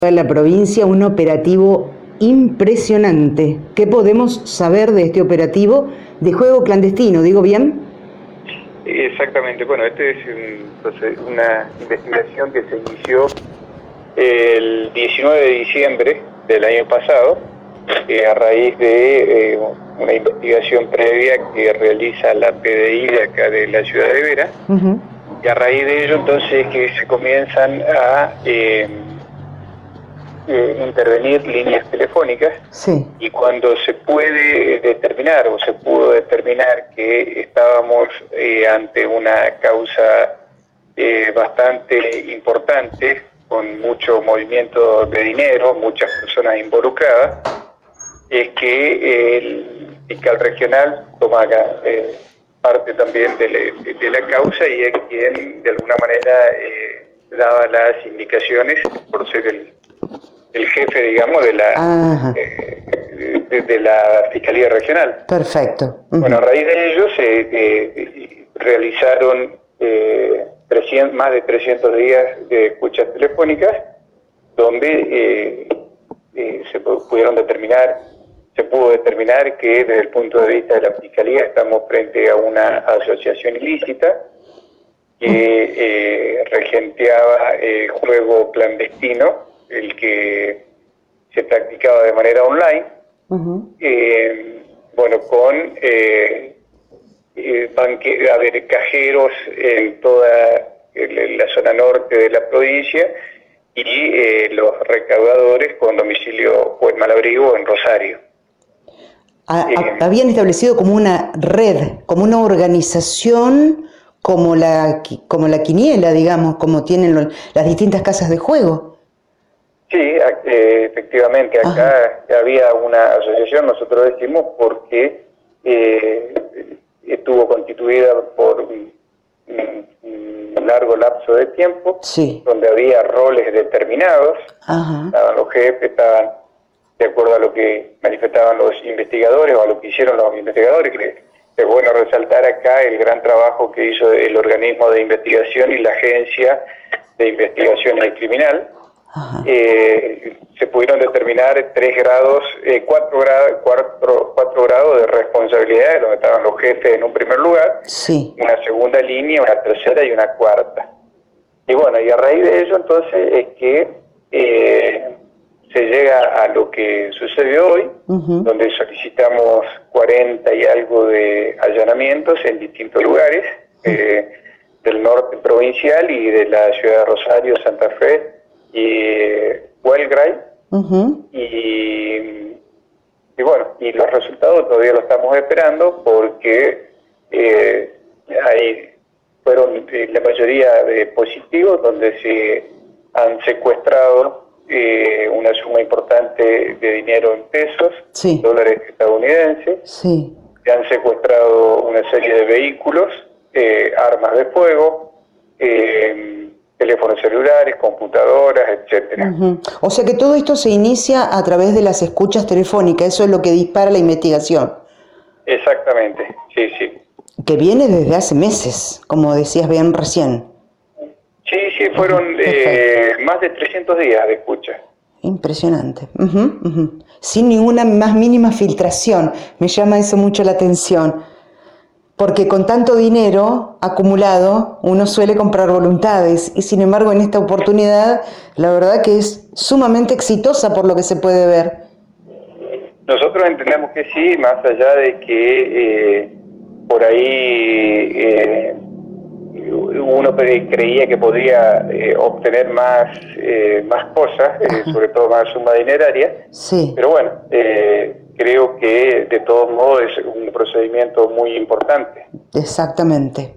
En la provincia un operativo impresionante. ¿Qué podemos saber de este operativo de juego clandestino? ¿Digo bien? Exactamente. Bueno, este es una investigación que se inició el 19 de diciembre del año pasado, a raíz de una investigación previa que realiza la PDI de acá de la ciudad de Vera. Y a raíz de ello entonces que se comienzan a intervenir líneas telefónicas. Sí. Y cuando se puede determinar o se pudo determinar que estábamos ante una causa bastante importante, con mucho movimiento de dinero, muchas personas involucradas, es que el fiscal regional toma parte también de la causa y es quien de alguna manera daba las indicaciones por ser el jefe, digamos, de la Fiscalía Regional. Perfecto. Bueno, a raíz de ello se realizaron más de 300 días de escuchas telefónicas, donde se pudo determinar que desde el punto de vista de la Fiscalía estamos frente a una asociación ilícita que regenteaba juego clandestino, el que se practicaba de manera online, con cajeros en toda la zona norte de la provincia y los recaudadores con domicilio o en Malabrigo o en Rosario. Habían establecido como una red, como una organización, como la quiniela, digamos, como tienen las distintas casas de juego. Sí, efectivamente, acá había una asociación, nosotros decimos, porque estuvo constituida por un largo lapso de tiempo, sí, donde había roles determinados. Estaban los jefes, estaban de acuerdo a lo que manifestaban los investigadores o a lo que hicieron los investigadores. Es bueno resaltar acá el gran trabajo que hizo el organismo de investigación y la agencia de investigación criminal. Se pudieron determinar 4 grados de responsabilidad, donde estaban los jefes en un primer lugar, sí, una segunda línea, una tercera y una cuarta. Y bueno, y a raíz de ello entonces es que se llega a lo que sucedió hoy, donde solicitamos 40 y algo de allanamientos en distintos lugares del norte provincial y de la ciudad de Rosario, Santa Fe y Huelgray, y los resultados todavía los estamos esperando porque fueron la mayoría de positivos, donde se han secuestrado una suma importante de dinero en pesos, sí, dólares estadounidenses, sí, se han secuestrado una serie de vehículos, armas de fuego, teléfonos celulares, computadoras, etcétera. O sea que todo esto se inicia a través de las escuchas telefónicas, eso es lo que dispara la investigación. Exactamente, sí. Que viene desde hace meses, como decías bien recién. Sí, fueron más de 300 días de escucha. Impresionante. Sin ninguna más mínima filtración, me llama eso mucho la atención. Porque con tanto dinero acumulado uno suele comprar voluntades y sin embargo en esta oportunidad la verdad que es sumamente exitosa por lo que se puede ver. Nosotros entendemos que sí, más allá de que por ahí uno creía que podría obtener más cosas, sobre todo más suma dineraria, sí, pero bueno, creo que de todos modos es un procedimiento muy importante. Exactamente.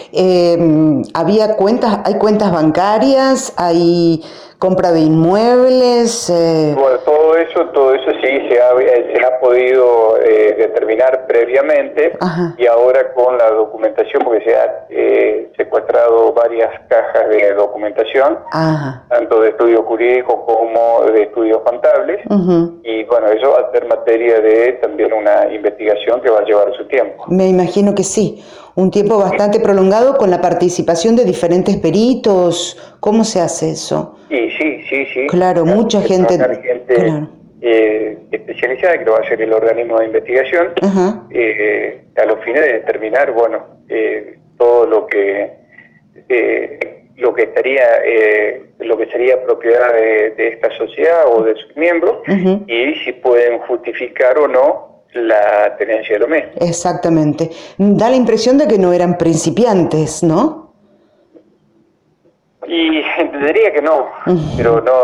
¿Hay cuentas bancarias? ¿Hay compra de inmuebles? Bueno, todo eso sí se ha podido determinar previamente. Y ahora con la documentación, porque se ha secuestrado varias cajas de documentación, tanto de estudios jurídicos como de estudios contables, y bueno, eso va a ser materia de también una investigación que va a llevar su tiempo. Me imagino que sí, un tiempo bastante prolongado con la participación de diferentes peritos. ¿Cómo se hace eso? Sí, sí. Claro, mucha gente. Claro. Especializada, que lo va a hacer el organismo de investigación, Ajá. a los fines de determinar, bueno, todo lo que estaría, lo que sería propiedad de esta sociedad o de sus miembros, Uh-huh. y si pueden justificar o no la tenencia de los mismos. Exactamente. Da la impresión de que no eran principiantes, ¿no? Y entendería que no, pero no,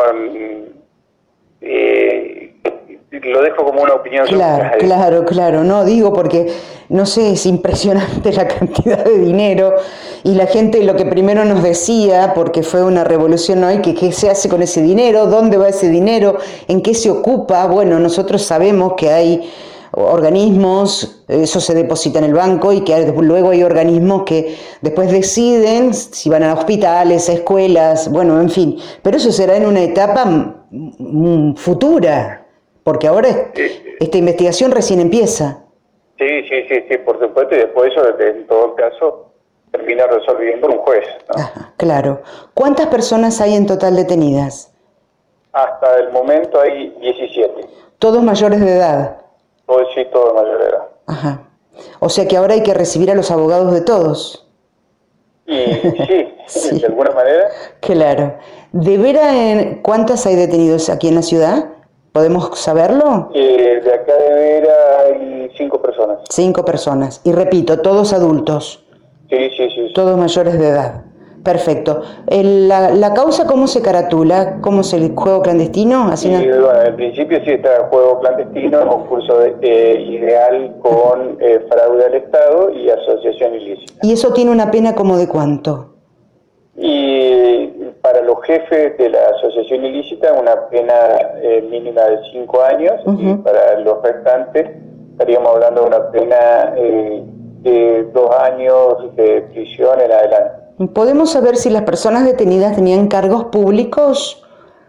lo dejo como una opinión. Claro, no digo porque, no sé, es impresionante la cantidad de dinero y la gente lo que primero nos decía, porque fue una revolución hoy, que qué se hace con ese dinero, dónde va ese dinero, en qué se ocupa. Bueno, nosotros sabemos que hay organismos, eso se deposita en el banco y que luego hay organismos que después deciden si van a hospitales, a escuelas, bueno, en fin, pero eso será en una etapa futura, porque ahora esta investigación recién empieza. Sí, por supuesto, y después eso en todo caso termina resolviendo un juez, ¿no? Ajá, claro. ¿Cuántas personas hay en total detenidas? Hasta el momento hay 17. ¿Todos mayores de edad? Sí, todos mayores de edad. Ajá. O sea que ahora hay que recibir a los abogados de todos. Y sí, de alguna manera. Claro. ¿De veras cuántas hay detenidos aquí en la ciudad? ¿Podemos saberlo? De acá de Vera hay 5 personas. 5 personas. Y repito, todos adultos. Sí. Todos mayores de edad. Perfecto. ¿La causa cómo se caratula? ¿Cómo es el juego clandestino? Así bueno, al principio sí está el juego clandestino, concurso ilegal con fraude al Estado y asociación ilícita. ¿Y eso tiene una pena como de cuánto? Y para los jefes de la asociación ilícita una pena mínima de 5 años, uh-huh. Y para los restantes estaríamos hablando de una pena de 2 años de prisión en adelante. ¿Podemos saber si las personas detenidas tenían cargos públicos?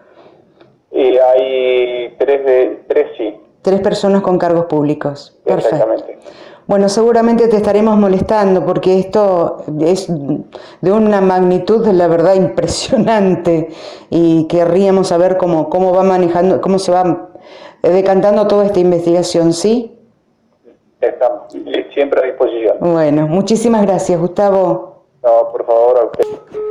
Hay 3 sí. 3 personas con cargos públicos. Perfecto. Exactamente. Bueno, seguramente te estaremos molestando porque esto es de una magnitud, la verdad, impresionante y querríamos saber cómo va manejando, cómo se va decantando toda esta investigación, ¿sí? Estamos siempre a disposición. Bueno, muchísimas gracias, Gustavo. No, por favor, a usted.